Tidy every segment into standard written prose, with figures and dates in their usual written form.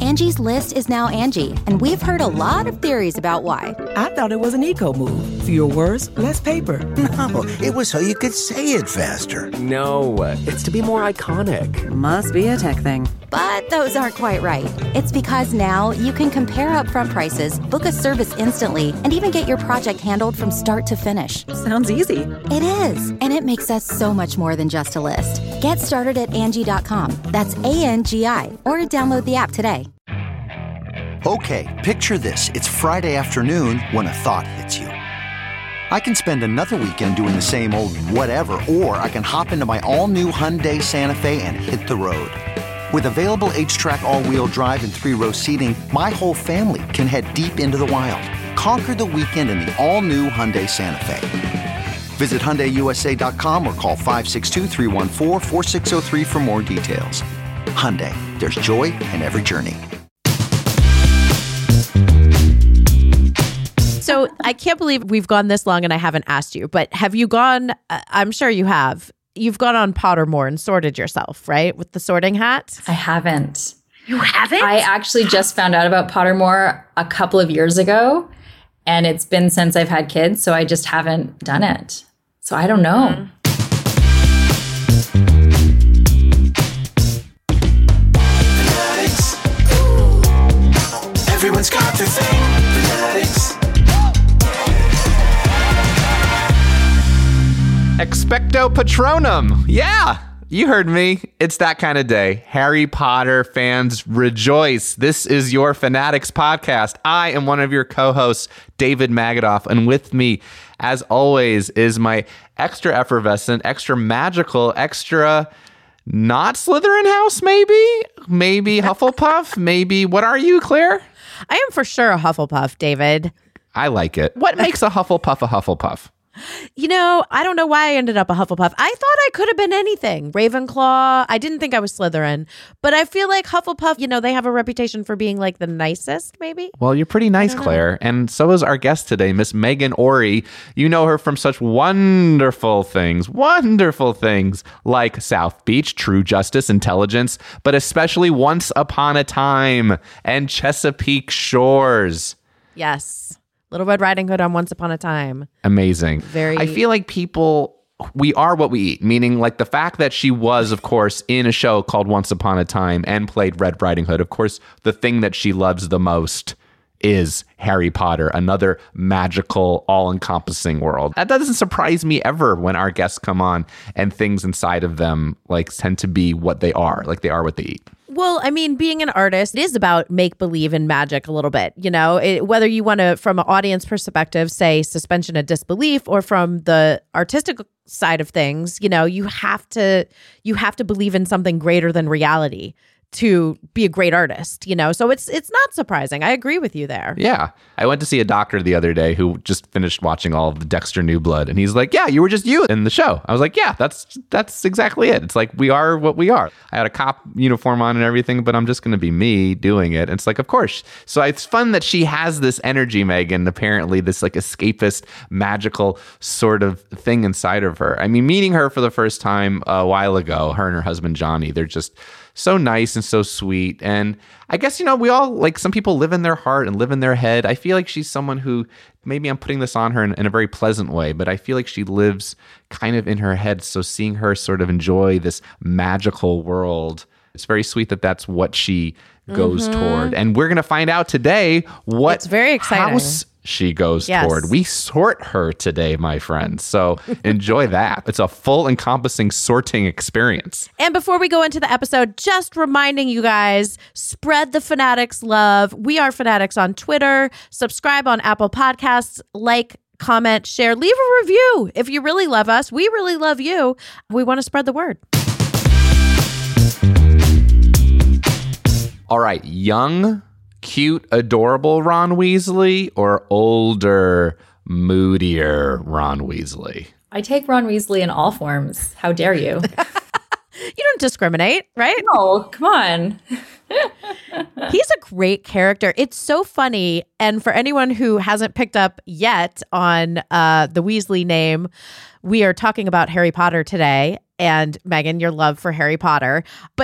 Angie's List is now Angie, and we've heard a lot of theories about why. I thought it was an eco move. Fewer words, less paper. No, it was so you could say it faster. No, it's to be more iconic. Must be a tech thing. But those aren't quite right. It's because now you can compare upfront prices, book a service instantly, and even get your project handled from start to finish. Sounds easy. It is, and it makes us so much more than just a list. Get started at Angie.com. That's ANGI, or download the app today. Okay, picture this. It's Friday afternoon when a thought hits you. I can spend another weekend doing the same old whatever, or I can hop into my all-new Hyundai Santa Fe and hit the road. With available H-Track all-wheel drive and 3-row seating, my whole family can head deep into the wild. Conquer the weekend in the all-new Hyundai Santa Fe. Visit HyundaiUSA.com or call 562-314-4603 for more details. Hyundai, there's joy in every journey. So I can't believe we've gone this long and I haven't asked you, but have you gone, I'm sure you have, you've gone on Pottermore and sorted yourself, right? With the sorting hat? I haven't. You haven't? I actually just found out about Pottermore a couple of years ago, and it's been since I've had kids, so I just haven't done it. So I don't know. Everyone's got their thing. Fanatics. Expecto Patronum. Yeah, you heard me. It's that kind of day. Harry Potter fans rejoice. This is your Fanatics podcast. I am one of your co-hosts, David Magadoff, and with me, as always, is my extra effervescent, extra magical, extra not Slytherin house, maybe Hufflepuff, maybe. What are you, Claire? I am for sure a Hufflepuff, David. I like it. What makes a Hufflepuff a Hufflepuff? You know, I don't know why I ended up a Hufflepuff. I thought I could have been anything. Ravenclaw. I didn't think I was Slytherin. But I feel like Hufflepuff, you know, they have a reputation for being like the nicest, maybe. Well, you're pretty nice, Claire. And so is our guest today, Miss Megan Orry. You know her from such wonderful things like South Beach, True Justice, Intelligence, but especially Once Upon a Time and Chesapeake Shores. Yes. Little Red Riding Hood on Once Upon a Time. Amazing. I feel like we are what we eat, meaning like the fact that she was, of course, in a show called Once Upon a Time and played Red Riding Hood. Of course, the thing that she loves the most is Harry Potter, another magical, all-encompassing world. That doesn't surprise me ever when our guests come on and things inside of them like tend to be what they are, like they are what they eat. Well, I mean, being an artist, it is about make-believe and magic a little bit, you know, whether you want to, from an audience perspective, say suspension of disbelief, or from the artistic side of things, you know, you have to believe in something greater than reality to be a great artist, you know? So it's not surprising. I agree with you there. Yeah. I went to see a doctor the other day who just finished watching all of the Dexter New Blood, and he's like, yeah, you were just you in the show. I was like, yeah, that's exactly it. It's like, we are what we are. I had a cop uniform on and everything, but I'm just going to be me doing it. And it's like, of course. So it's fun that she has this energy, Megan, apparently this like escapist, magical sort of thing inside of her. I mean, meeting her for the first time a while ago, her and her husband, Johnny, they're just so nice and so sweet. And I guess, you know, we all, like, some people live in their heart and live in their head. I feel like she's someone who, maybe I'm putting this on her in a very pleasant way, but I feel like she lives kind of in her head. So seeing her sort of enjoy this magical world, it's very sweet that that's what she goes toward. And we're going to find out today what it's very exciting. House she goes toward. We sort her today, my friends. So enjoy that. It's a full encompassing sorting experience. And before we go into the episode, just reminding you guys, spread the Fanatics love. We are Fanatics on Twitter. Subscribe on Apple Podcasts. Like, comment, share, leave a review. If you really love us, we really love you. We want to spread the word. All right, young, cute, adorable Ron Weasley, or older, moodier Ron Weasley? I take Ron Weasley in all forms. How dare you? You don't discriminate, right? No, come on. He's a great character. It's so funny. And for anyone who hasn't picked up yet on the Weasley name, we are talking about Harry Potter today. And Megan, your love for Harry Potter. But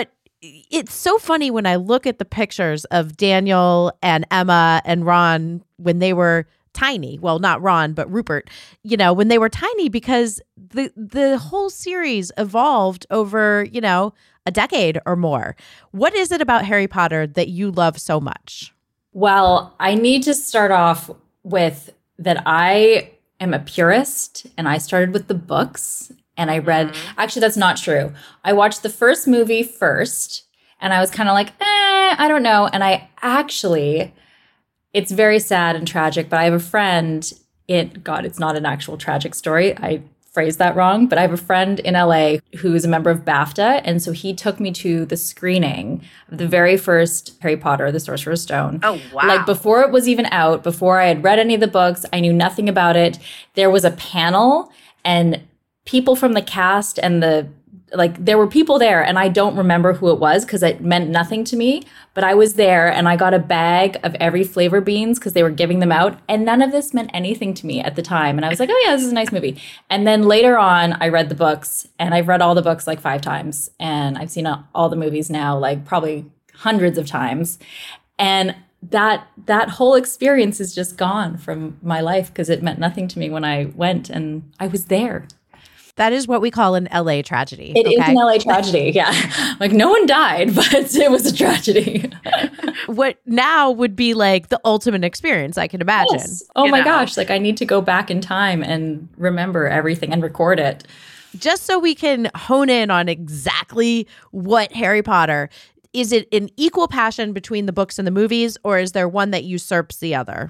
it's so funny when I look at the pictures of Daniel and Emma and Ron when they were tiny. Well, not Ron, but Rupert, when they were tiny, because the whole series evolved over, a decade or more. What is it about Harry Potter that you love so much? Well, I need to start off with that I am a purist and I started with the books and I read, actually, that's not true. I watched the first movie first and I was kind of like, I don't know. And I actually, it's very sad and tragic, but I have a friend it's not an actual tragic story. I phrased that wrong, but I have a friend in LA who is a member of BAFTA. And so he took me to the screening of the very first Harry Potter, The Sorcerer's Stone. Oh, wow. Like before it was even out, before I had read any of the books, I knew nothing about it. There was a panel and people from the cast and there were people there and I don't remember who it was because it meant nothing to me, but I was there and I got a bag of every flavor beans because they were giving them out and none of this meant anything to me at the time. And I was like, oh yeah, this is a nice movie. And then later on, I read the books and I've read all the books like 5 times and I've seen all the movies now, like probably hundreds of times. And that whole experience is just gone from my life because it meant nothing to me when I went and I was there. That is what we call an LA tragedy. It is an LA tragedy, yeah. Like no one died, but it was a tragedy. What now would be like the ultimate experience, I can imagine. Yes. Oh my gosh, like I need to go back in time and remember everything and record it. Just so we can hone in on exactly what Harry Potter, is it an equal passion between the books and the movies, or is there one that usurps the other?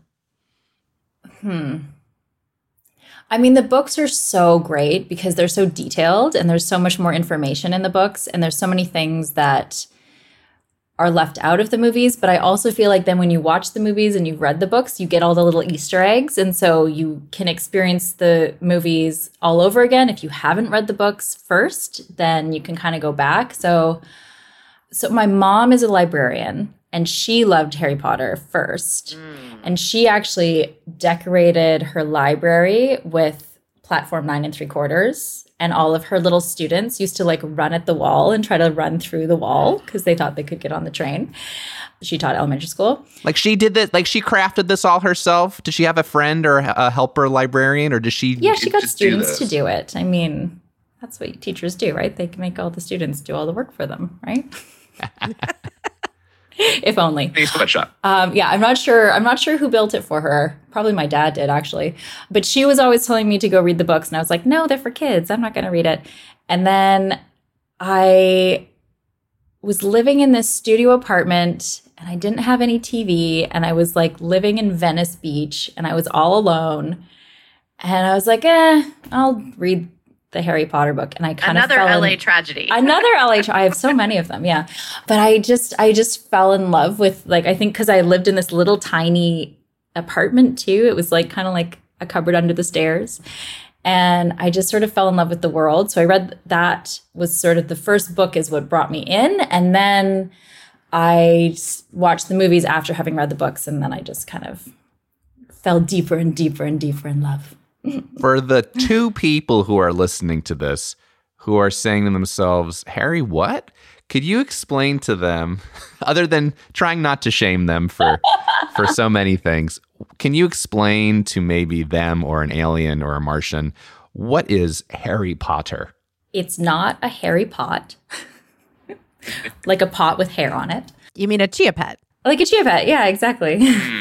I mean, the books are so great because they're so detailed and there's so much more information in the books and there's so many things that are left out of the movies. But I also feel like then when you watch the movies and you've read the books, you get all the little Easter eggs. And so you can experience the movies all over again. If you haven't read the books first, then you can kind of go back. So my mom is a librarian and she loved Harry Potter first. And she actually decorated her library with platform 9 3/4. And all of her little students used to like run at the wall and try to run through the wall because they thought they could get on the train. She taught elementary school. Like she did this, like she crafted this all herself. Does she have a friend or a helper librarian or does she? Yeah, she got students to do it. I mean, that's what teachers do, right? They can make all the students do all the work for them, right? If only. Yeah, I'm not sure who built it for her. Probably my dad did, actually. But she was always telling me to go read the books. And I was like, no, they're for kids. I'm not going to read it. And then I was living in this studio apartment and I didn't have any TV. And I was like living in Venice Beach and I was all alone. And I was like, I'll read the Harry Potter book. And I kind of fell LA tragedy. Another LA I have so many of them, yeah. But I just fell in love with, like, I think because I lived in this little tiny apartment too. It was like kind of like a cupboard under the stairs. And I just sort of fell in love with the world. So I read that was sort of the first book is what brought me in. And then I watched the movies after having read the books. And then I just kind of fell deeper and deeper and deeper in love. For the 2 people who are listening to this, who are saying to themselves, Harry, what? Could you explain to them, other than trying not to shame them for so many things, can you explain to maybe them or an alien or a Martian, what is Harry Potter? It's not a hairy pot, like a pot with hair on it. You mean a chia pet? Like a chia pet, yeah, exactly.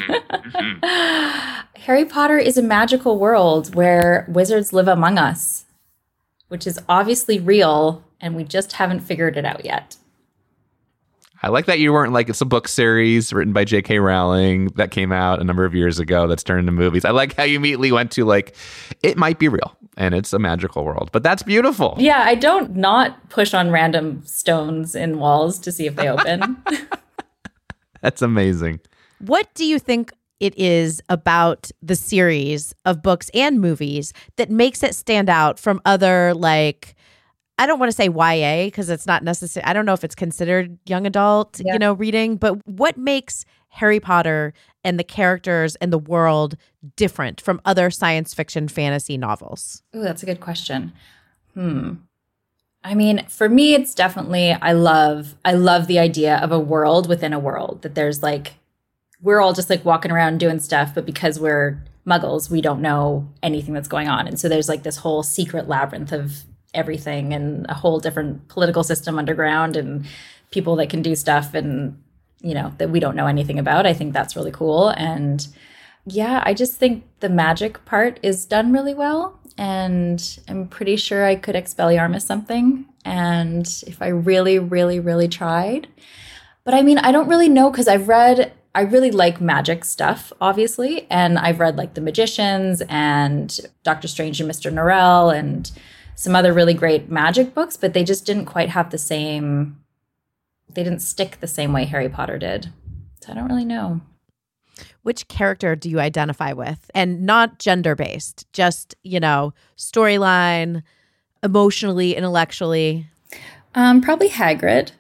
Harry Potter is a magical world where wizards live among us, which is obviously real, and we just haven't figured it out yet. I like that you weren't like, it's a book series written by J.K. Rowling that came out a number of years ago that's turned into movies. I like how you immediately went to like, it might be real and it's a magical world, but that's beautiful. Yeah, I don't not push on random stones in walls to see if they open. That's amazing. What do you think it is about the series of books and movies that makes it stand out from other, like, I don't want to say YA because it's not necessary. I don't know if it's considered young adult, reading, but what makes Harry Potter and the characters and the world different from other science fiction fantasy novels? Ooh, that's a good question. I mean, for me, it's definitely, I love the idea of a world within a world, that there's like, we're all just like walking around doing stuff, but because we're muggles, we don't know anything that's going on. And so there's like this whole secret labyrinth of everything and a whole different political system underground and people that can do stuff and, you know, that we don't know anything about. I think that's really cool. And yeah, I just think the magic part is done really well. And I'm pretty sure I could Expelliarmus something. And if I really, really, really tried. But I mean, I don't really know, because I really like magic stuff, obviously. And I've read like The Magicians and Doctor Strange and Mr. Norrell and some other really great magic books, but they just didn't quite have they didn't stick the same way Harry Potter did. So I don't really know. Which character do you identify with? And not gender-based, just, you know, storyline, emotionally, intellectually. Probably Hagrid.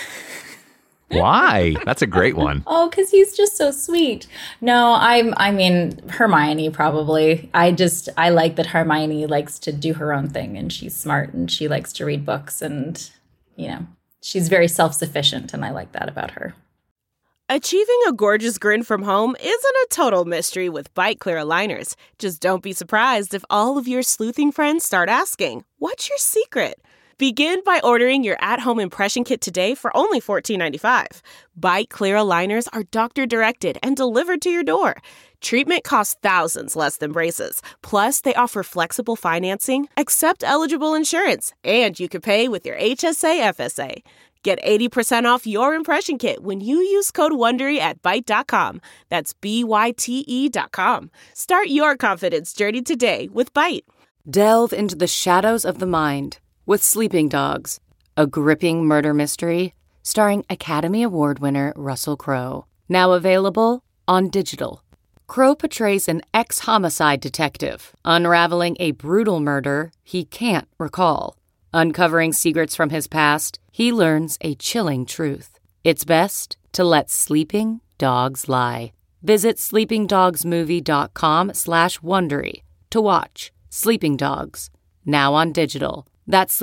Why? That's a great one. Oh, because he's just so sweet. No, I mean, Hermione probably. I like that Hermione likes to do her own thing, and she's smart, and she likes to read books, and, you know, she's very self-sufficient, and I like that about her. Achieving a gorgeous grin from home isn't a total mystery with Bite Clear aligners. Just don't be surprised if all of your sleuthing friends start asking, "What's your secret?" Begin by ordering your at-home impression kit today for only $14.95. Bite Clear aligners are doctor-directed and delivered to your door. Treatment costs thousands less than braces. Plus, they offer flexible financing, accept eligible insurance, and you can pay with your HSA FSA. Get 80% off your impression kit when you use code WONDERY at Byte.com. That's BYTE.com. Start your confidence journey today with Byte. Delve into the shadows of the mind with Sleeping Dogs, a gripping murder mystery starring Academy Award winner Russell Crowe. Now available on digital. Crowe portrays an ex-homicide detective unraveling a brutal murder he can't recall. Uncovering secrets from his past, he learns a chilling truth. It's best to let sleeping dogs lie. Visit sleepingdogsmovie.com/Wondery to watch Sleeping Dogs, now on digital. That's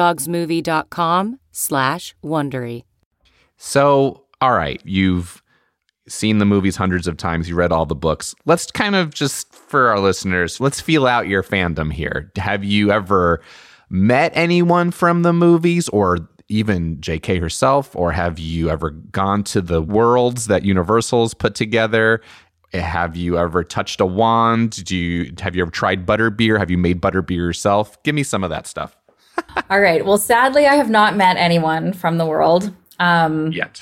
sleepingdogsmovie.com/Wondery. So, all right, you've seen the movies hundreds of times. You read all the books. Let's kind of just, for our listeners, let's feel out your fandom here. Have you ever met anyone from the movies, or even JK herself, or have you ever gone to the worlds that Universal's put together? Have you ever touched a wand? Have you ever tried butterbeer? Have you made butterbeer yourself? Give me some of that stuff. All right. Well, sadly, I have not met anyone from the world. Yet.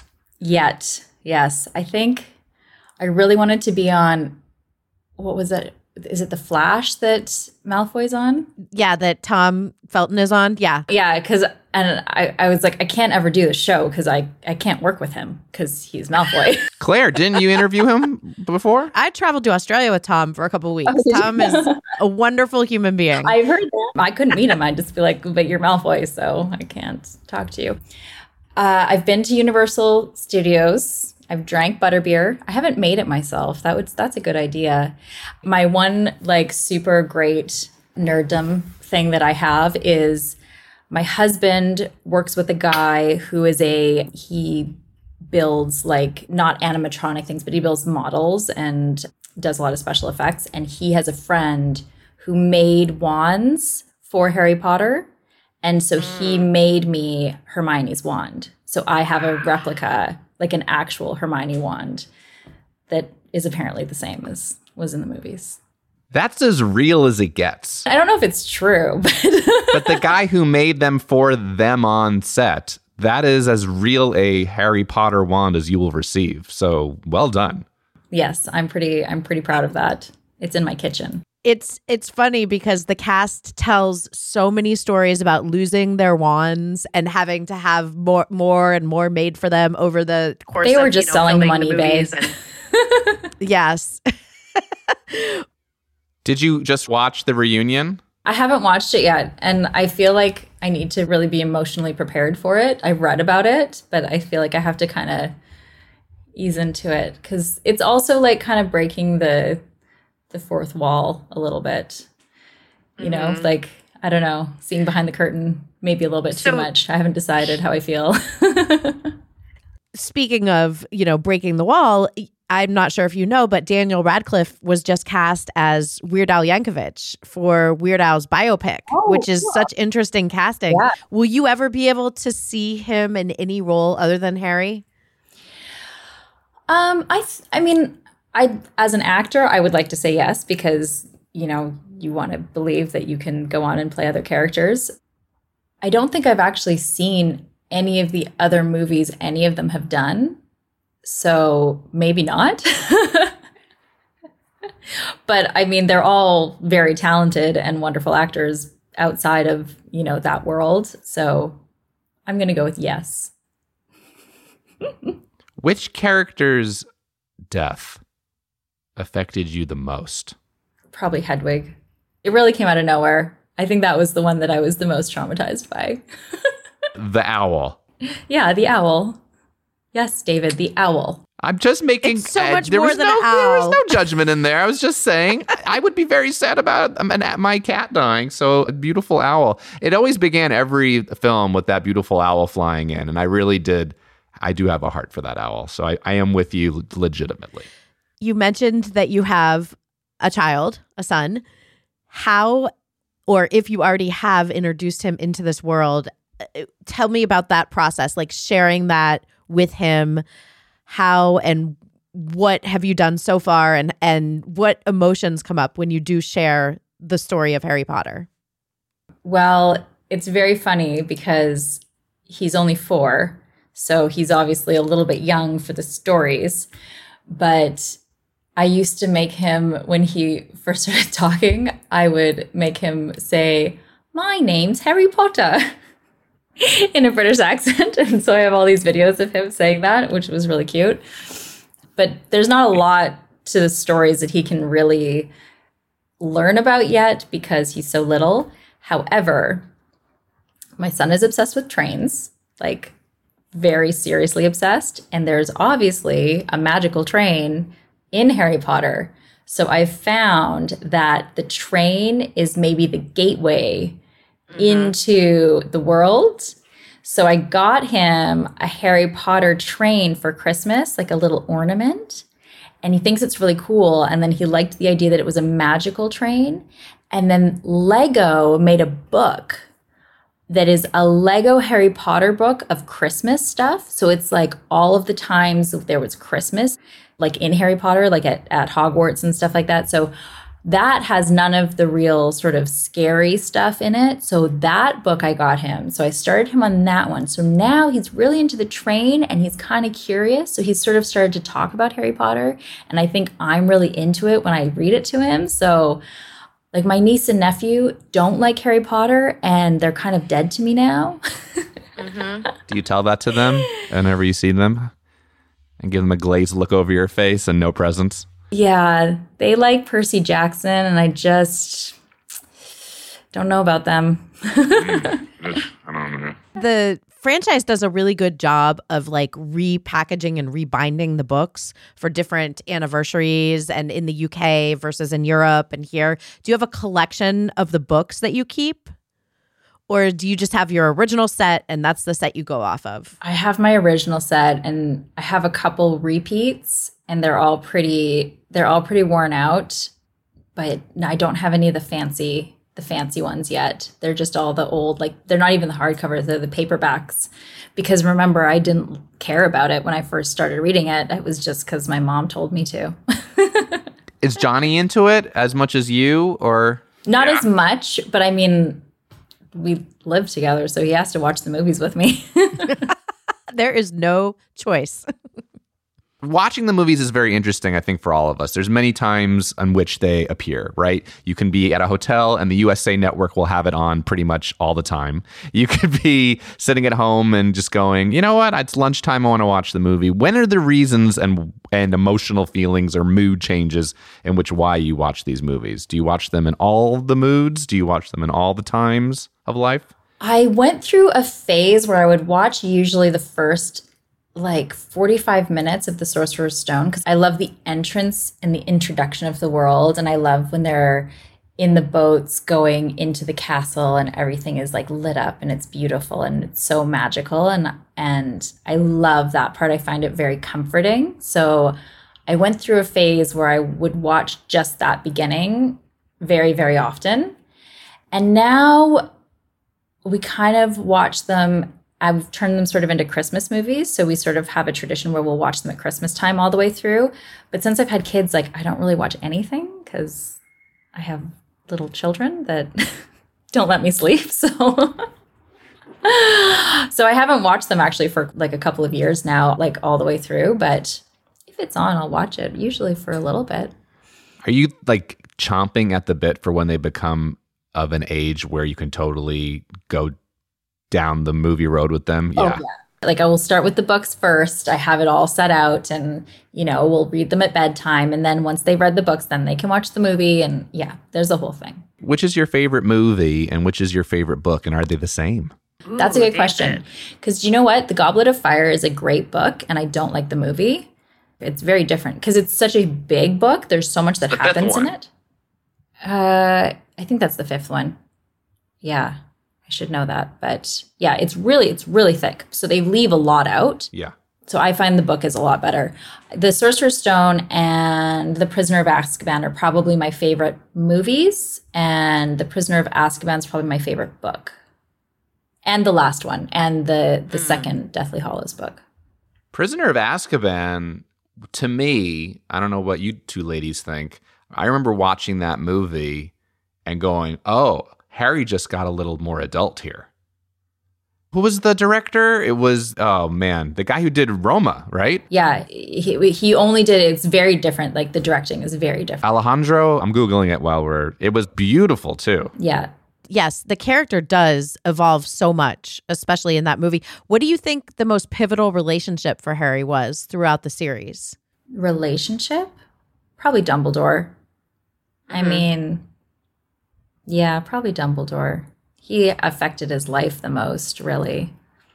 Yes. I think I really wanted to be on, what was it? Is it The Flash that Malfoy's on? Yeah, that Tom Felton is on. Yeah. Yeah, and I was like, I can't ever do the show because I can't work with him because he's Malfoy. Claire, didn't you interview him before? I traveled to Australia with Tom for a couple of weeks. Tom is a wonderful human being. I've heard that. I couldn't meet him. I'd just be like, but you're Malfoy, so I can't talk to you. I've been to Universal Studios. I've drank butterbeer. I haven't made it myself. That's a good idea. My one like super great nerddom thing that I have is my husband works with a guy who is he builds like not animatronic things, but he builds models and does a lot of special effects. And he has a friend who made wands for Harry Potter. And so he made me Hermione's wand. So I have a replica, like an actual Hermione wand that is apparently the same as was in the movies. That's as real as it gets. I don't know if it's true, but but the guy who made them for them on set, that is as real a Harry Potter wand as you will receive. So well done. Yes, I'm pretty proud of that. It's in my kitchen. It's funny because the cast tells so many stories about losing their wands and having to have more and more made for them over the course. They were just selling the money, babe. Yes. Did you just watch the reunion? I haven't watched it yet, and I feel like I need to really be emotionally prepared for it. I've read about it, but I feel like I have to kind of ease into it because it's also like kind of breaking the fourth wall a little bit. You know, like, I don't know, seeing behind the curtain maybe a little bit too much. I haven't decided how I feel. Speaking of, breaking the wall, I'm not sure if you know, but Daniel Radcliffe was just cast as Weird Al Yankovic for Weird Al's biopic, which is such interesting casting. Yeah. Will you ever be able to see him in any role other than Harry? I mean, as an actor, I would like to say yes, because, you want to believe that you can go on and play other characters. I don't think I've actually seen any of the other movies any of them have done. So maybe not. But I mean, they're all very talented and wonderful actors outside of, that world. So I'm going to go with yes. Which character's death affected you the most? Probably Hedwig. It really came out of nowhere. I think that was the one that I was the most traumatized by. The owl. Yeah, the owl. Yes, David, the owl. I'm just making it's so much more than an owl. There was no judgment in there. I was just saying I would be very sad about my cat dying. So a beautiful owl. It always began every film with that beautiful owl flying in. And I really did. I do have a heart for that owl. So I am with you legitimately. You mentioned that you have a child, a son. How, or if you already have introduced him into this world, tell me about that process, like sharing that with him. How and what have you done so far, and what emotions come up when you do share the story of Harry Potter? Well, it's very funny because he's only 4, so he's obviously a little bit young for the stories. But I used to make him, when he first started talking, I would make him say, "My name's Harry Potter," in a British accent. And so I have all these videos of him saying that, which was really cute. But there's not a lot to the stories that he can really learn about yet because he's so little. However, my son is obsessed with trains, like very seriously obsessed. And there's obviously a magical train in Harry Potter. So I've found that the train is maybe the gateway into the world. So I got him a Harry Potter train for Christmas, like a little ornament. And he thinks it's really cool. And then he liked the idea that it was a magical train. And then Lego made a book that is a Lego Harry Potter book of Christmas stuff. So it's like all of the times there was Christmas, like in Harry Potter, like at Hogwarts and stuff like that. So that has none of the real sort of scary stuff in it. So that book I got him. So I started him on that one. So now he's really into the train and he's kind of curious. So he's sort of started to talk about Harry Potter. And I think I'm really into it when I read it to him. So like my niece and nephew don't like Harry Potter and they're kind of dead to me now. Do you tell that to them whenever you see them and give them a glazed look over your face and no presents? Yeah, they like Percy Jackson, and I just don't know about them. The franchise does a really good job of like repackaging and rebinding the books for different anniversaries, and in the UK versus in Europe and here. Do you have a collection of the books that you keep? Or do you just have your original set and that's the set you go off of? I have my original set and I have a couple repeats and they're all pretty worn out, but I don't have any of the fancy ones yet. They're just all the old, like they're not even the hardcovers, they're the paperbacks. Because remember, I didn't care about it when I first started reading it. It was just because my mom told me to. Is Johnny into it as much as you, or? Not as much, but I mean, we live together, so he has to watch the movies with me. There is no choice. Watching the movies is very interesting, I think, for all of us. There's many times on which they appear, right? You can be at a hotel and the USA Network will have it on pretty much all the time. You could be sitting at home and just going, you know what? It's lunchtime. I want to watch the movie. When are the reasons and emotional feelings or mood changes in which why you watch these movies? Do you watch them in all the moods? Do you watch them in all the times of life? I went through a phase where I would watch usually the first 45 minutes of The Sorcerer's Stone because I love the entrance and the introduction of the world, and I love when they're in the boats going into the castle, and everything is like lit up and it's beautiful and it's so magical. And I love that part. I find it very comforting. So I went through a phase where I would watch just that beginning very, very often. And now we kind of watch them. I've turned them sort of into Christmas movies. So we sort of have a tradition where we'll watch them at Christmas time all the way through. But since I've had kids, like I don't really watch anything because I have little children that don't let me sleep. So I haven't watched them actually for like a couple of years now, like all the way through. But if it's on, I'll watch it, usually for a little bit. Are you like chomping at the bit for when they become of an age where you can totally go down the movie road with them? Yeah. Oh, yeah. Like I will start with the books first. I have it all set out and, we'll read them at bedtime. And then once they've read the books, then they can watch the movie. And yeah, there's a whole thing. Which is your favorite movie and which is your favorite book? And are they the same? Ooh, that's a good question. Because you know what? The Goblet of Fire is a great book and I don't like the movie. It's very different because it's such a big book. There's so much that happens in it. I think that's the fifth one. Yeah. I should know that. But yeah, it's really thick. So they leave a lot out. Yeah. So I find the book is a lot better. The Sorcerer's Stone and The Prisoner of Azkaban are probably my favorite movies. And The Prisoner of Azkaban is probably my favorite book. And the last one. And the second Deathly Hallows book. Prisoner of Azkaban, to me, I don't know what you two ladies think. I remember watching that movie and going, oh, Harry just got a little more adult here. Who was the director? It was, oh man, the guy who did Roma, right? Yeah, he only did, it's very different. Like the directing is very different. Alejandro, I'm Googling it it was beautiful too. Yeah. Yes, the character does evolve so much, especially in that movie. What do you think the most pivotal relationship for Harry was throughout the series? Relationship? Probably Dumbledore. I mean, yeah, probably Dumbledore. He affected his life the most, really.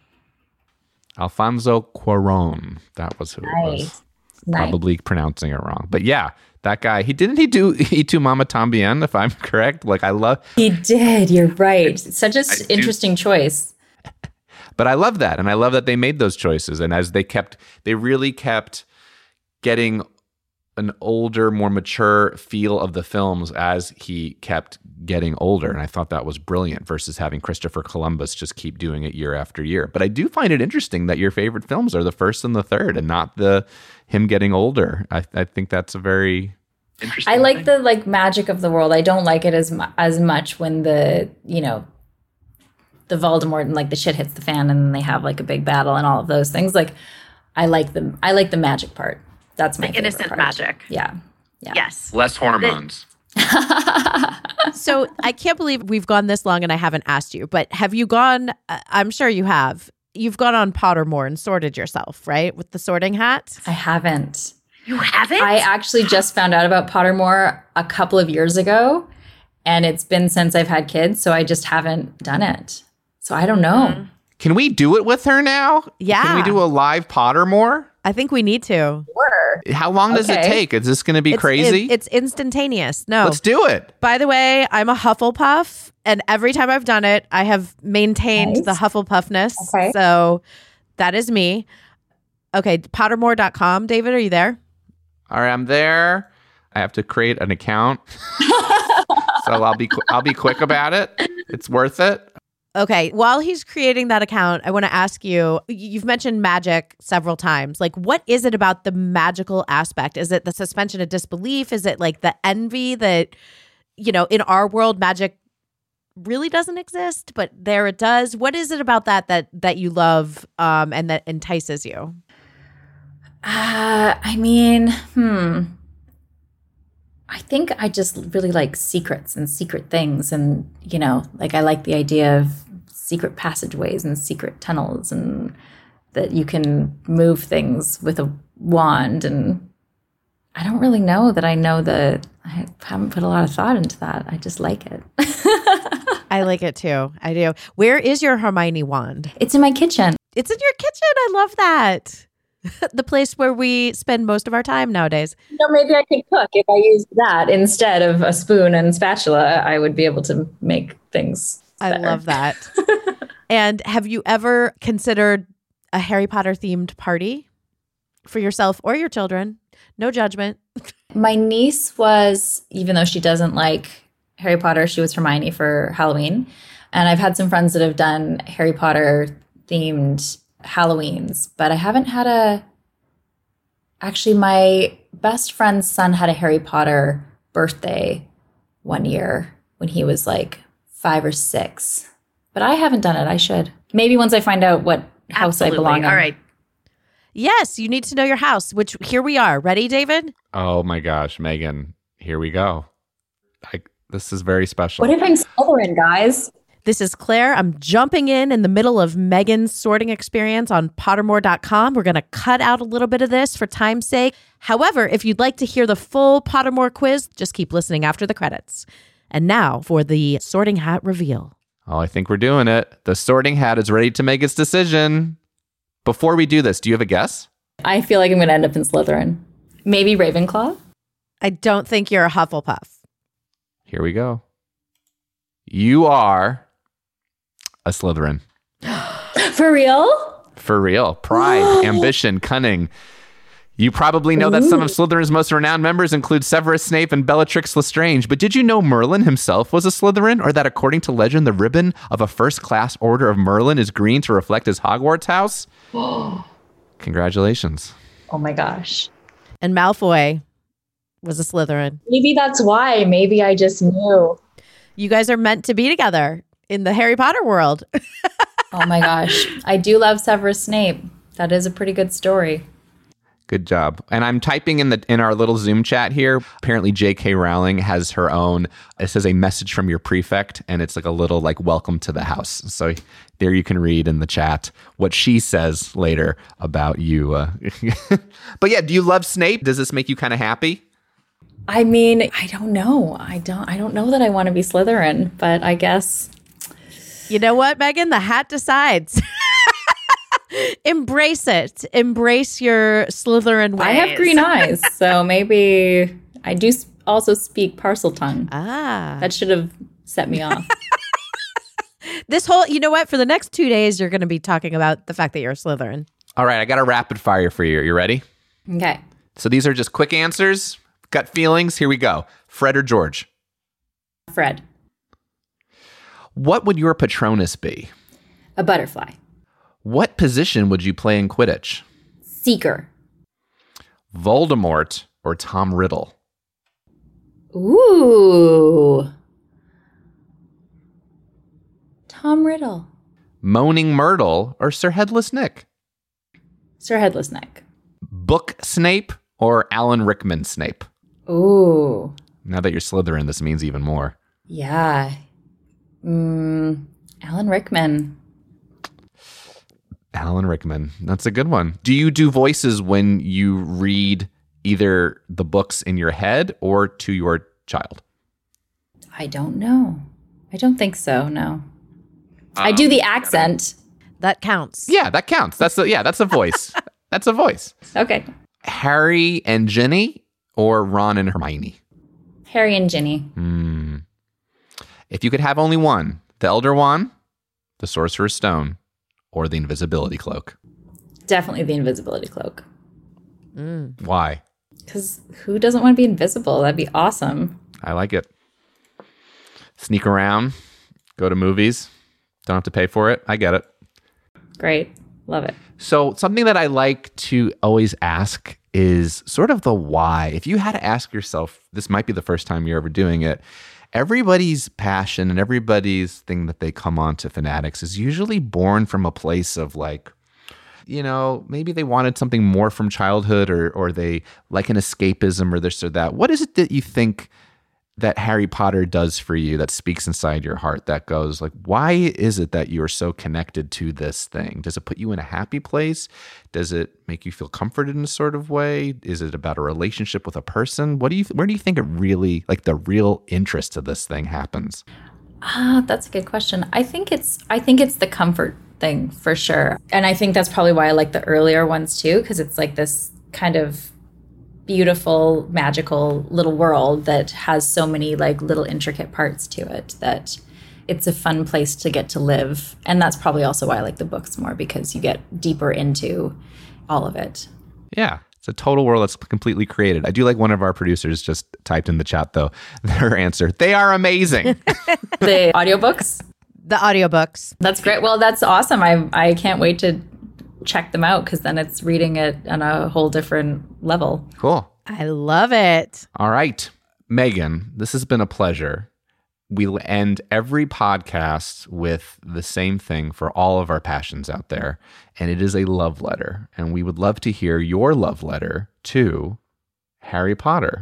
Alfonso Cuarón. That was who it was. Probably pronouncing it wrong. But yeah, that guy, he do Y Tu Mama Tambien, if I'm correct. Like He did, you're right. Such an interesting choice. But I love that. And I love that they made those choices. And as they really kept getting an older, more mature feel of the films as he kept getting older. And I thought that was brilliant versus having Christopher Columbus just keep doing it year after year. But I do find it interesting that your favorite films are the first and the third and not him getting older. I think that's a very interesting I like thing. The magic of the world. I don't like it as much when the Voldemort and the shit hits the fan and they have a big battle and all of those things. I like the magic part. That's my favorite innocent part. magic. Yeah. Yes. Less hormones. So I can't believe we've gone this long and I haven't asked you, but have you gone, I'm sure you have, you've gone on Pottermore and sorted yourself, right? With the sorting hat? I haven't. You haven't? I actually just found out about Pottermore a couple of years ago and it's been since I've had kids. So I just haven't done it. So I don't know. Mm-hmm. Can we do it with her now? Yeah. Can we do a live Pottermore? I think we need to. Sure. How long does it take? Is this going to be crazy? It's instantaneous. No. Let's do it. By the way, I'm a Hufflepuff, and every time I've done it, I have maintained the Hufflepuffness. Okay. So that is me. Okay, Pottermore.com. David, are you there? All right, I'm there. I have to create an account. So I'll be quick about it. It's worth it. Okay, while he's creating that account, I want to ask you, you've mentioned magic several times. What is it about the magical aspect? Is it the suspension of disbelief? Is it the envy that, in our world, magic really doesn't exist, but there it does? What is it about that you love and that entices you? I think I just really like secrets and secret things. And, I like the idea of secret passageways and secret tunnels and that you can move things with a wand. And I don't really know that I haven't put a lot of thought into that. I just like it. I like it too. I do. Where is your Hermione wand? It's in my kitchen. It's in your kitchen. I love that. The place where we spend most of our time nowadays. Maybe I could cook. If I used that instead of a spoon and spatula, I would be able to make things better. I love that. And have you ever considered a Harry Potter themed party for yourself or your children? No judgment. My niece was, even though she doesn't like Harry Potter, she was Hermione for Halloween. And I've had some friends that have done Harry Potter themed Halloweens, but I haven't had actually my best friend's son had a Harry Potter birthday one year when he was like 5 or 6, but I haven't done it. I should. Maybe once I find out what house I belong in. All right. Yes, you need to know your house, which here we are. Ready, David? Oh my gosh, Megan, here we go. This is very special. What if I'm Slytherin, guys? This is Claire. I'm jumping in the middle of Megan's sorting experience on Pottermore.com. We're going to cut out a little bit of this for time's sake. However, if you'd like to hear the full Pottermore quiz, just keep listening after the credits. And now for the sorting hat reveal. Oh, I think we're doing it. The sorting hat is ready to make its decision. Before we do this, do you have a guess? I feel like I'm going to end up in Slytherin. Maybe Ravenclaw? I don't think you're a Hufflepuff. Here we go. You are a Slytherin. For real? For real. Pride, ambition, cunning. You probably know that some of Slytherin's most renowned members include Severus Snape and Bellatrix Lestrange, but did you know Merlin himself was a Slytherin? Or that according to legend, the ribbon of a first-class order of Merlin is green to reflect his Hogwarts house? Congratulations. Oh my gosh. And Malfoy was a Slytherin. Maybe that's why. Maybe I just knew. You guys are meant to be together in the Harry Potter world. Oh my gosh. I do love Severus Snape. That is a pretty good story. Good job. And I'm typing in our little Zoom chat here. Apparently J.K. Rowling has her own, it says a message from your prefect, and it's like a little like welcome to the house. So there you can read in the chat what she says later about you. But yeah, do you love Snape? Does this make you kind of happy? I mean, I don't know. I don't know that I want to be Slytherin, but I guess. You know what, Megan? The hat decides. Embrace it. Embrace your Slytherin ways. I have green eyes, so maybe I do also speak Parseltongue. That should have set me off. This whole, you know what? For the next 2 days, you're going to be talking about the fact that you're a Slytherin. All right, I got a rapid fire for you. You ready? Okay. So these are just quick answers, gut feelings. Here we go. Fred or George? Fred. What would your Patronus be? A butterfly. What position would you play in Quidditch? Seeker. Voldemort or Tom Riddle? Ooh. Tom Riddle. Moaning Myrtle or Sir Headless Nick? Sir Headless Nick. Book Snape or Alan Rickman Snape? Ooh. Now that you're Slytherin, this means even more. Yeah. Alan Rickman. Alan Rickman. That's a good one. Do you do voices when you read either the books in your head or to your child? I don't know. I don't think so, no. I do the accent. That counts. Yeah, that counts. That's a voice. That's a voice. Okay. Harry and Ginny or Ron and Hermione? Harry and Ginny. If you could have only one, the Elder Wand, the Sorcerer's Stone, or the Invisibility Cloak? Definitely the Invisibility Cloak. Why? Because who doesn't want to be invisible? That'd be awesome. I like it. Sneak around, go to movies, don't have to pay for it. I get it. Great. Love it. So something that I like to always ask is sort of the why. If you had to ask yourself, this might be the first time you're ever doing it, everybody's passion and everybody's thing that they come on to Fanatics is usually born from a place of like, you know, maybe they wanted something more from childhood or they like an escapism or this or that. What is it that you think that Harry Potter does for you that speaks inside your heart that goes like, why is it that you're so connected to this thing? Does it put you in a happy place? Does it make you feel comforted in a sort of way? Is it about a relationship with a person? Where do you think it really, like the real interest to this thing happens? That's a good question. I think it's the comfort thing for sure. And I think that's probably why I like the earlier ones too, because it's like this kind of beautiful, magical little world that has so many like little intricate parts to it that it's a fun place to get to live. And that's probably also why I like the books more, because you get deeper into all of it. Yeah. It's a total world that's completely created. I do like one of our producers just typed in the chat, though, their answer. They are amazing. The audiobooks? The audiobooks. That's great. Well, that's awesome. I can't wait to check them out, because then it's reading it on a whole different level. Cool. I love it. All right. Megan, this has been a pleasure. We'll end every podcast with the same thing for all of our passions out there, and it is a love letter. And we would love to hear your love letter to Harry Potter.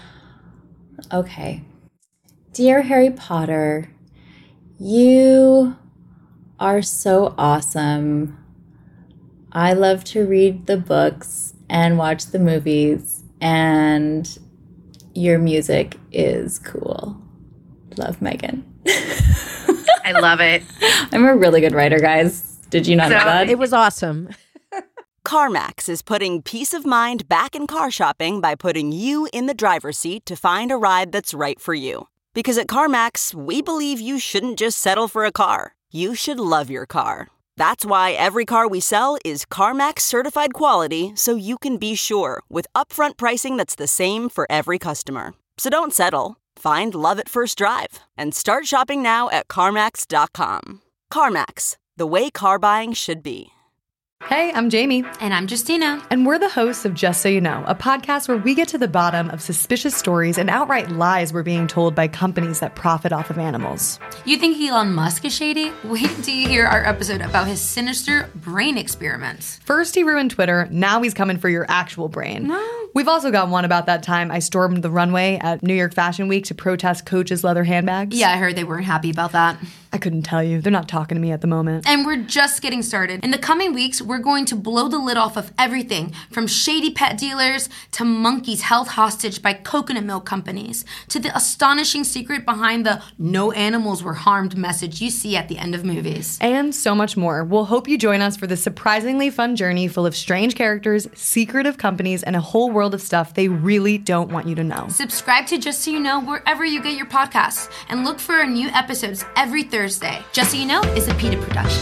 Okay. Dear Harry Potter, you are so awesome. I love to read the books and watch the movies, and your music is cool. Love, Megan. I love it. I'm a really good writer, guys. Did you not know that? It was awesome. CarMax is putting peace of mind back in car shopping by putting you in the driver's seat to find a ride that's right for you. Because at CarMax, we believe you shouldn't just settle for a car. You should love your car. That's why every car we sell is CarMax certified quality, so you can be sure with upfront pricing that's the same for every customer. So don't settle. Find love at first drive and start shopping now at CarMax.com. CarMax, the way car buying should be. Hey, I'm Jamie. And I'm Justina. And we're the hosts of Just So You Know, a podcast where we get to the bottom of suspicious stories and outright lies we're being told by companies that profit off of animals. You think Elon Musk is shady? Wait till you hear our episode about his sinister brain experiments. First he ruined Twitter, now he's coming for your actual brain. No. We've also got one about that time I stormed the runway at New York Fashion Week to protest Coach's leather handbags. Yeah, I heard they weren't happy about that. I couldn't tell you. They're not talking to me at the moment. And we're just getting started. In the coming weeks, we're going to blow the lid off of everything from shady pet dealers to monkeys held hostage by coconut milk companies to the astonishing secret behind the no animals were harmed message you see at the end of movies. And so much more. We'll hope you join us for this surprisingly fun journey full of strange characters, secretive companies, and a whole world of stuff they really don't want you to know. Subscribe to Just So You Know wherever you get your podcasts and look for our new episodes every Thursday. Just So You Know is a PETA production.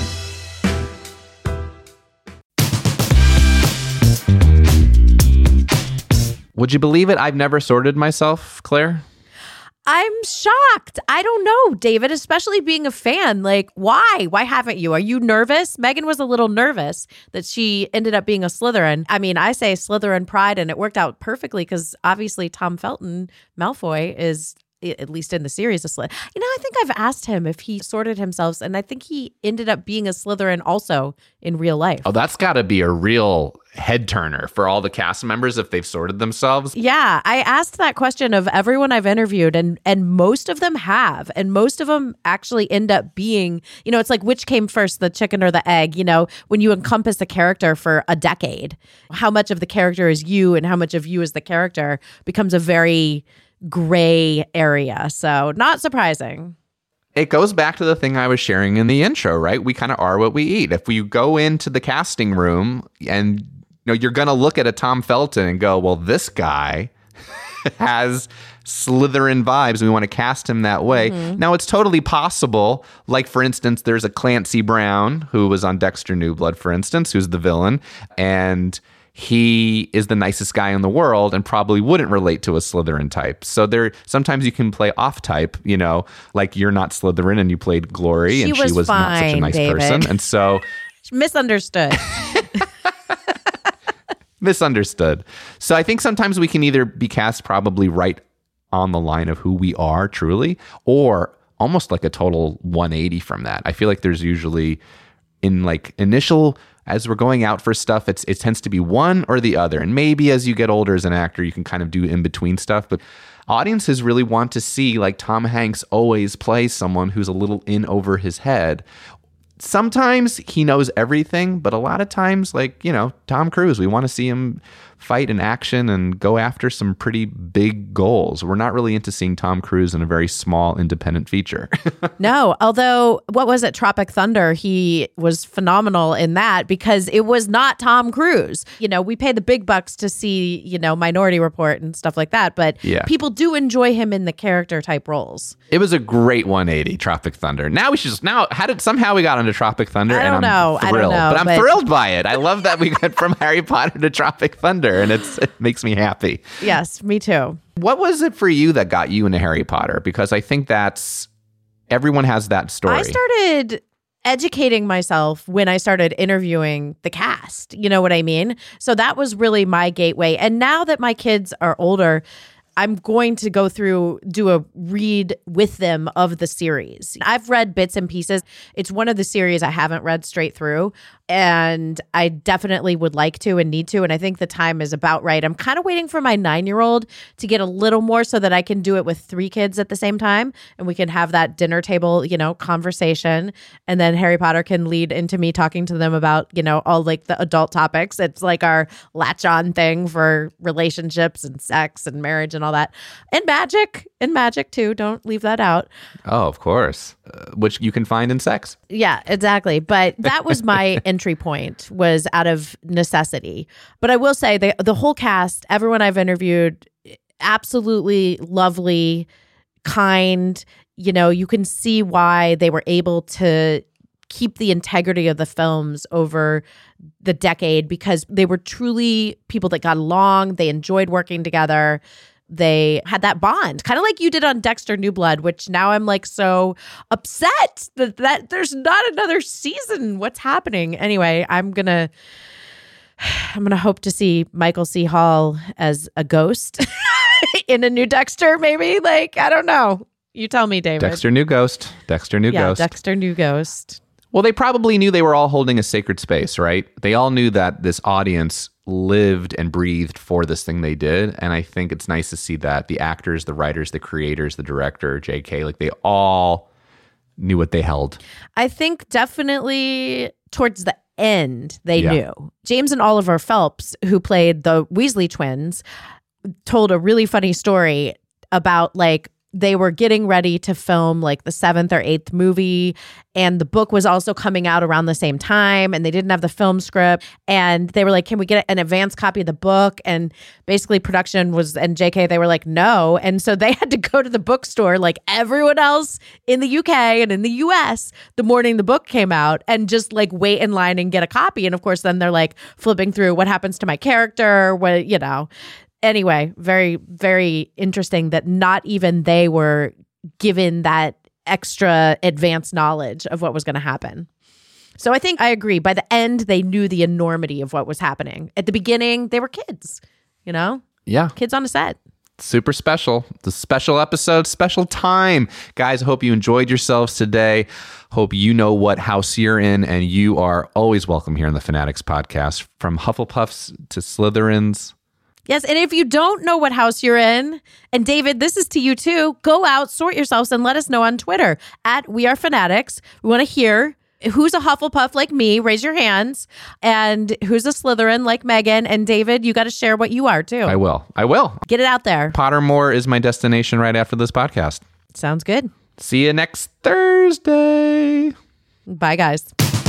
Would you believe it? I've never sorted myself, Claire. I'm shocked. I don't know, David, especially being a fan. Like, why? Why haven't you? Are you nervous? Megan was a little nervous that she ended up being a Slytherin. I mean, I say Slytherin pride, and it worked out perfectly because obviously Tom Felton, Malfoy, is, at least in the series, a Slytherin. You know, I think I've asked him if he sorted himself, and I think he ended up being a Slytherin also in real life. Oh, that's got to be a real head turner for all the cast members if they've sorted themselves. Yeah, I asked that question of everyone I've interviewed, and most of them have, and most of them actually end up being, you know, it's like which came first, the chicken or the egg, you know, when you encompass a character for a decade, how much of the character is you and how much of you is the character becomes a very gray area. So not surprising. It goes back to the thing I was sharing in the intro, right? We kind of are what we eat. If you go into the casting room and you know, you're going to look at a Tom Felton and go, well, this guy has Slytherin vibes. We want to cast him that way. Mm-hmm. Now, it's totally possible. Like, for instance, there's a Clancy Brown who was on Dexter New Blood, for instance, who's the villain. And he is the nicest guy in the world and probably wouldn't relate to a Slytherin type. So sometimes you can play off type, you know, like you're not Slytherin and you played Glory and she was not such a nice person. And so misunderstood. Misunderstood. So I think sometimes we can either be cast probably right on the line of who we are truly, or almost like a total 180 from that. I feel like there's usually in like initial, as we're going out for stuff, it tends to be one or the other. And maybe as you get older as an actor, you can kind of do in between stuff. But audiences really want to see like Tom Hanks always play someone who's a little in over his head. Sometimes he knows everything, but a lot of times, like, you know, Tom Cruise, we want to see him fight and action and go after some pretty big goals. We're not really into seeing Tom Cruise in a very small independent feature. No, although, what was it? Tropic Thunder, he was phenomenal in that because it was not Tom Cruise. You know, we pay the big bucks to see, you know, Minority Report and stuff like that, but people do enjoy him in the character type roles. It was a great 180, Tropic Thunder. Now somehow we got into Tropic Thunder, and I'm thrilled. But I'm thrilled by it. I love that we got from Harry Potter to Tropic Thunder, and it makes me happy. Yes, me too. What was it for you that got you into Harry Potter? Because I think everyone has that story. I started educating myself when I started interviewing the cast. You know what I mean? So that was really my gateway. And now that my kids are older, I'm going to do a read with them of the series. I've read bits and pieces. It's one of the series I haven't read straight through, and I definitely would like to and need to, and I think the time is about right. I'm kind of waiting for my 9-year-old to get a little more so that I can do it with 3 kids at the same time, and we can have that dinner table, you know, conversation, and then Harry Potter can lead into me talking to them about, you know, all like the adult topics. It's like our latch-on thing for relationships and sex and marriage and all that. And magic too. Don't leave that out. Oh, of course. Which you can find in sex. Yeah, exactly. But that was my entry point, was out of necessity. But I will say the whole cast, everyone I've interviewed, absolutely lovely, kind. You know, you can see why they were able to keep the integrity of the films over the decade, because they were truly people that got along. They enjoyed working together. They had that bond, kind of like you did on Dexter New Blood, which now I'm like so upset that there's not another season. What's happening? Anyway, I'm gonna hope to see Michael C. Hall as a ghost in a new Dexter, maybe. Like, I don't know. You tell me, David. Dexter New Ghost. Dexter New Ghost. Well, they probably knew they were all holding a sacred space, right? They all knew that this audience lived and breathed for this thing they did. And I think it's nice to see that the actors, the writers, the creators, the director, JK, like they all knew what they held. I think definitely towards the end, they knew. James and Oliver Phelps, who played the Weasley twins, told a really funny story about like they were getting ready to film like the 7th or 8th movie, and the book was also coming out around the same time, and they didn't have the film script, and they were like, can we get an advance copy of the book? And basically production and JK, they were like, no. And so they had to go to the bookstore like everyone else in the UK and in the US the morning the book came out, and just like wait in line and get a copy. And of course, then they're like flipping through what happens to my character, what, you know. Anyway, very, very interesting that not even they were given that extra advanced knowledge of what was going to happen. So I think I agree. By the end, they knew the enormity of what was happening. At the beginning, they were kids, you know? Yeah. Kids on a set. Super special. The special episode, special time. Guys, I hope you enjoyed yourselves today. Hope you know what house you're in, and you are always welcome here on the Fanatics Podcast. From Hufflepuffs to Slytherins. Yes, and if you don't know what house you're in, and David, this is to you too, go out, sort yourselves, and let us know on Twitter @WeAreFanatics. We want to hear who's a Hufflepuff like me, raise your hands, and who's a Slytherin like Megan. And David, you got to share what you are too. I will. Get it out there. Pottermore is my destination right after this podcast. Sounds good. See you next Thursday. Bye, guys.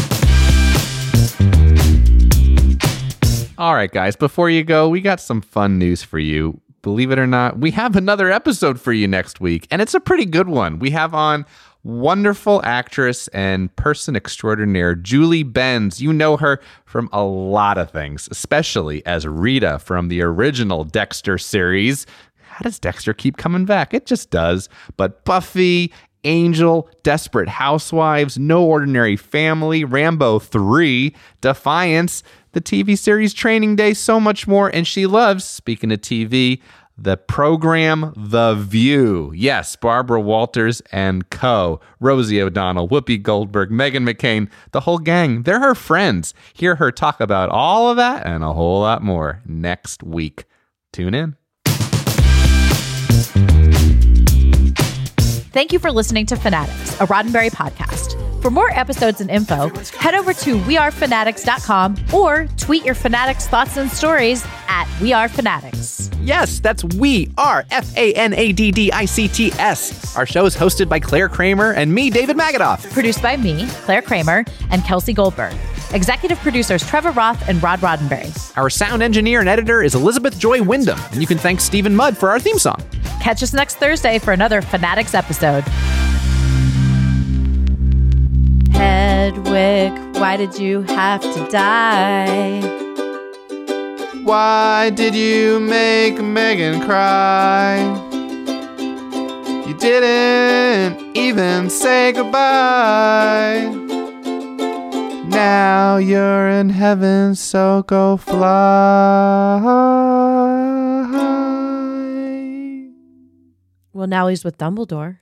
All right, guys, before you go, we got some fun news for you. Believe it or not, we have another episode for you next week, and it's a pretty good one. We have on wonderful actress and person extraordinaire, Julie Benz. You know her from a lot of things, especially as Rita from the original Dexter series. How does Dexter keep coming back? It just does. But Buffy, Angel, Desperate Housewives, No Ordinary Family, Rambo 3, Defiance, the TV series Training Day, so much more. And she loves, speaking of TV, the program The View. Yes, Barbara Walters and co. Rosie O'Donnell, Whoopi Goldberg, Meghan McCain, the whole gang. They're her friends. Hear her talk about all of that and a whole lot more next week. Tune in. Thank you for listening to Fanatics, a Roddenberry podcast. For more episodes and info, head over to wearefanatics.com or tweet your Fanatics thoughts and stories at wearefanatics. Yes, that's We Are, FANADDICTS. Our show is hosted by Claire Kramer and me, David Magadoff. Produced by me, Claire Kramer, and Kelsey Goldberg. Executive producers Trevor Roth and Rod Roddenberry. Our sound engineer and editor is Elizabeth Joy Wyndham, and you can thank Stephen Mudd for our theme song. Catch us next Thursday for another Fanatics episode. Hedwig, why did you have to die? Why did you make Megan cry? You didn't even say goodbye. Now you're in heaven, so go fly. Well, now he's with Dumbledore.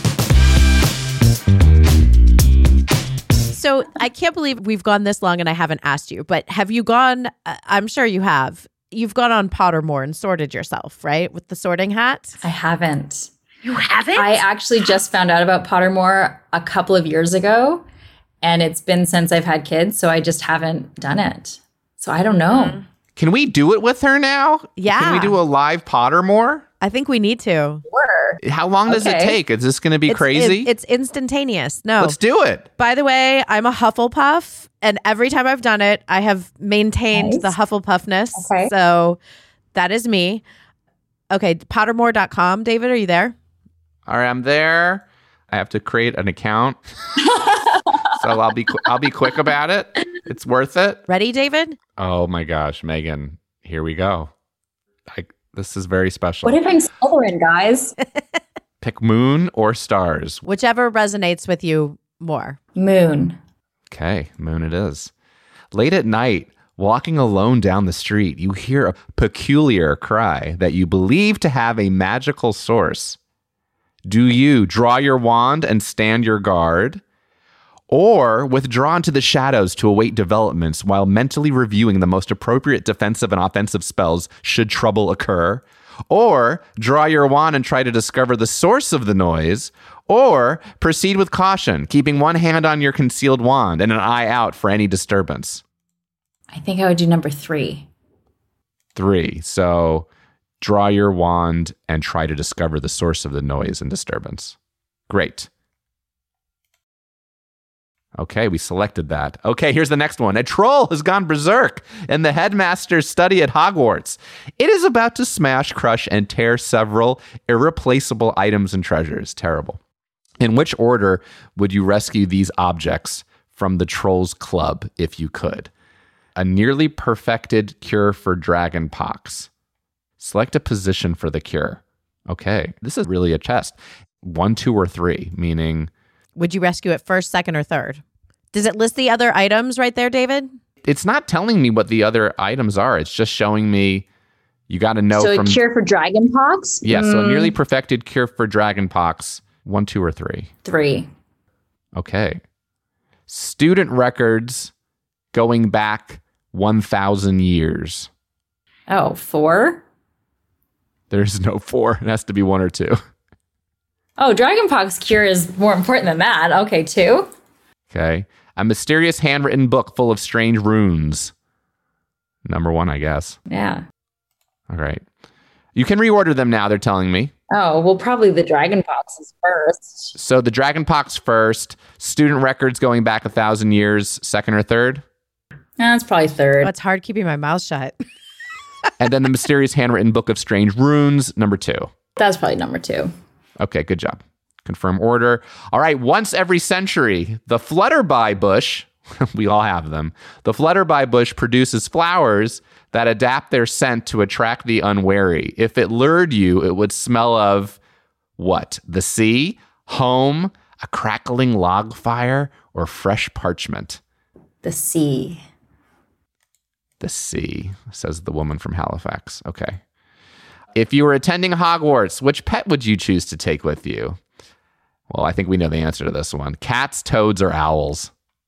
So I can't believe we've gone this long and I haven't asked you, but have you gone, I'm sure you have, you've gone on Pottermore and sorted yourself, right? With the sorting hat? I haven't. You haven't? I actually just found out about Pottermore a couple of years ago, and it's been since I've had kids, so I just haven't done it. So I don't know. Can we do it with her now? Yeah. Can we do a live Pottermore? I think we need to. Sure. How long does it take? Is this going to be crazy? It's instantaneous. No. Let's do it. By the way, I'm a Hufflepuff, and every time I've done it, I have maintained the Hufflepuffness. Okay. So that is me. Okay, Pottermore.com. David, are you there? All right, I'm there. I have to create an account. So I'll be quick about it. It's worth it. Ready, David? Oh my gosh, Megan, here we go. This is very special. What if I'm Slytherin, guys? Pick moon or stars. Whichever resonates with you more. Moon. Okay, moon it is. Late at night, walking alone down the street, you hear a peculiar cry that you believe to have a magical source. Do you draw your wand and stand your guard, or withdraw into the shadows to await developments while mentally reviewing the most appropriate defensive and offensive spells should trouble occur, or draw your wand and try to discover the source of the noise, or proceed with caution, keeping one hand on your concealed wand and an eye out for any disturbance? I think I would do number 3. 3. So draw your wand and try to discover the source of the noise and disturbance. Great. Okay, we selected that. Okay, here's the next one. A troll has gone berserk in the headmaster's study at Hogwarts. It is about to smash, crush, and tear several irreplaceable items and treasures. Terrible. In which order would you rescue these objects from the troll's club if you could? A nearly perfected cure for dragon pox. Select a position for the cure. Okay, this is really a test. 1, 2, or 3, meaning... Would you rescue it first, second, or third? Does it list the other items right there, David? It's not telling me what the other items are. It's just showing me you got to know So from... a cure for dragon pox? Yeah, so a nearly perfected cure for dragon pox. 1, 2, or 3? 3. Okay. Student records going back 1,000 years. Oh, 4? There's no 4. It has to be 1 or 2. Oh, dragonpox cure is more important than that. Okay, 2. Okay. A mysterious handwritten book full of strange runes. Number 1, I guess. Yeah. All right. You can reorder them now, they're telling me. Oh, well, probably the dragonpox is first. So the dragonpox first, student records going back 1,000 years, second or third? That's probably 3rd. Oh, it's hard keeping my mouth shut. And then the mysterious handwritten book of strange runes, number 2. That's probably number 2. Okay, good job. Confirm order. All right, once every century, the flutterby bush, we all have them, the flutterby bush produces flowers that adapt their scent to attract the unwary. If it lured you, it would smell of what? The sea, home, a crackling log fire, or fresh parchment? The sea. The sea, says the woman from Halifax. Okay. If you were attending Hogwarts, which pet would you choose to take with you? Well, I think we know the answer to this one. Cats, toads, or owls?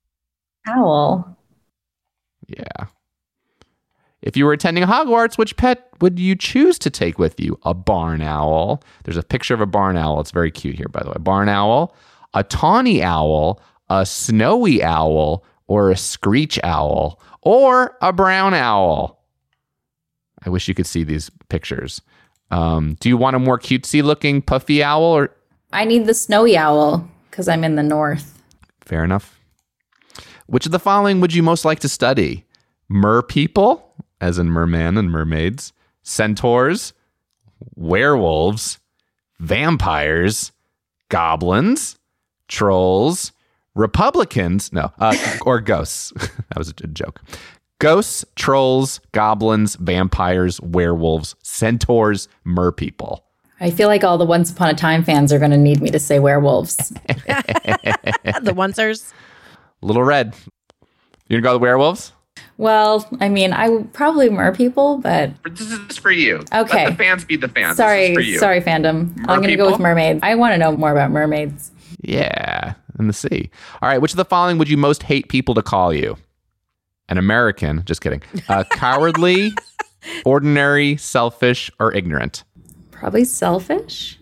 Owl. Yeah. If you were attending Hogwarts, which pet would you choose to take with you? A barn owl. There's a picture of a barn owl. It's very cute here, by the way. A barn owl, a tawny owl, a snowy owl, or a screech owl, or a brown owl? I wish you could see these pictures. Do you want a more cutesy looking puffy owl, or? I need the snowy owl because I'm in the north. Fair enough. Which of the following would you most like to study? Mer people, as in merman and mermaids, centaurs, werewolves, vampires, goblins, trolls, Republicans, or ghosts. That was a joke. Ghosts, trolls, goblins, vampires, werewolves, centaurs, mer people. I feel like all the Once Upon a Time fans are going to need me to say werewolves. The oncers. Little Red. You gonna go with werewolves? Well, I mean, I probably mer people, but this is for you. Okay. Let the fans be the fans. Sorry, this is for you. sorry, fandom. I'm going to go with mermaids. I want to know more about mermaids. Yeah, in the sea. All right, which of the following would you most hate people to call you? An American, just kidding. Cowardly, ordinary, selfish, or ignorant? Probably selfish.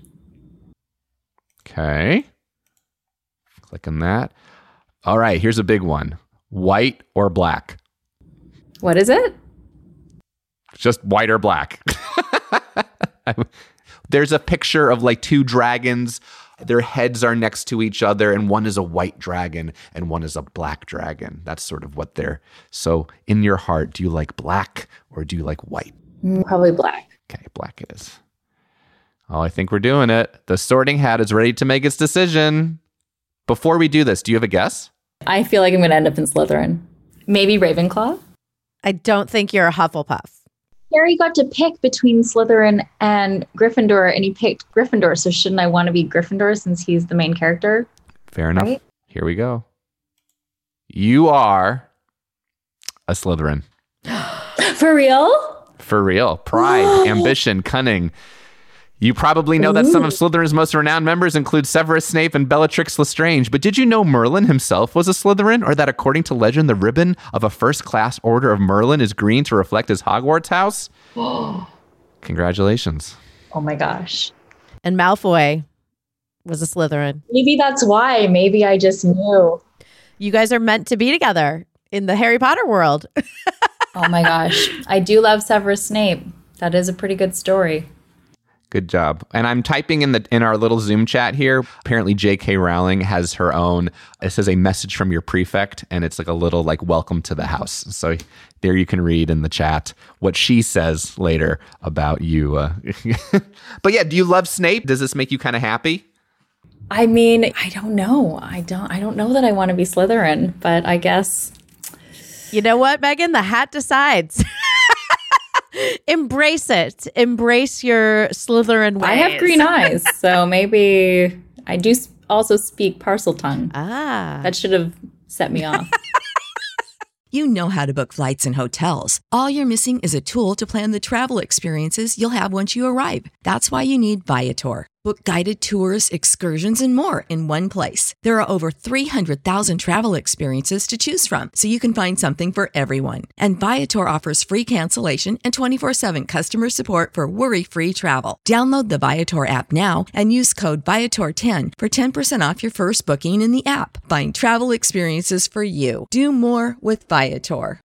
Okay. Click on that. All right, here's a big one. White or black? What is it? Just white or black. There's a picture of like two dragons. Their heads are next to each other, and one is a white dragon and one is a black dragon. That's sort of what they're... So in your heart, do you like black or do you like white? Probably black. Okay, black it is. Oh, I think we're doing it. The Sorting Hat is ready to make its decision. Before we do this, do you have a guess? I feel like I'm going to end up in Slytherin. Maybe Ravenclaw? I don't think you're a Hufflepuff. Harry got to pick between Slytherin and Gryffindor, and he picked Gryffindor, so shouldn't I want to be Gryffindor since he's the main character? Fair enough. Right? Here we go. You are a Slytherin. For real? For real. Pride, ambition, cunning. You probably know that some of Slytherin's most renowned members include Severus Snape and Bellatrix Lestrange, but did you know Merlin himself was a Slytherin, or that according to legend, the ribbon of a first-class order of Merlin is green to reflect his Hogwarts house? Congratulations. Oh my gosh. And Malfoy was a Slytherin. Maybe that's why. Maybe I just knew. You guys are meant to be together in the Harry Potter world. Oh my gosh. I do love Severus Snape. That is a pretty good story. Good job. And I'm typing in our little Zoom chat here. Apparently J.K. Rowling has her own, it says a message from your prefect, and it's like a little like welcome to the house. So there you can read in the chat what she says later about you. But yeah, do you love Snape? Does this make you kind of happy? I mean, I don't know. I don't know that I want to be Slytherin, but I guess. You know what, Megan? The hat decides. Embrace it. Embrace your Slytherin ways. I have green eyes, so maybe I do also speak Parseltongue. That should have set me off. You know how to book flights and hotels. All you're missing is a tool to plan the travel experiences you'll have once you arrive. That's why you need Viator. Book guided tours, excursions, and more in one place. There are over 300,000 travel experiences to choose from, so you can find something for everyone. And Viator offers free cancellation and 24/7 customer support for worry-free travel. Download the Viator app now and use code Viator10 for 10% off your first booking in the app. Find travel experiences for you. Do more with Viator.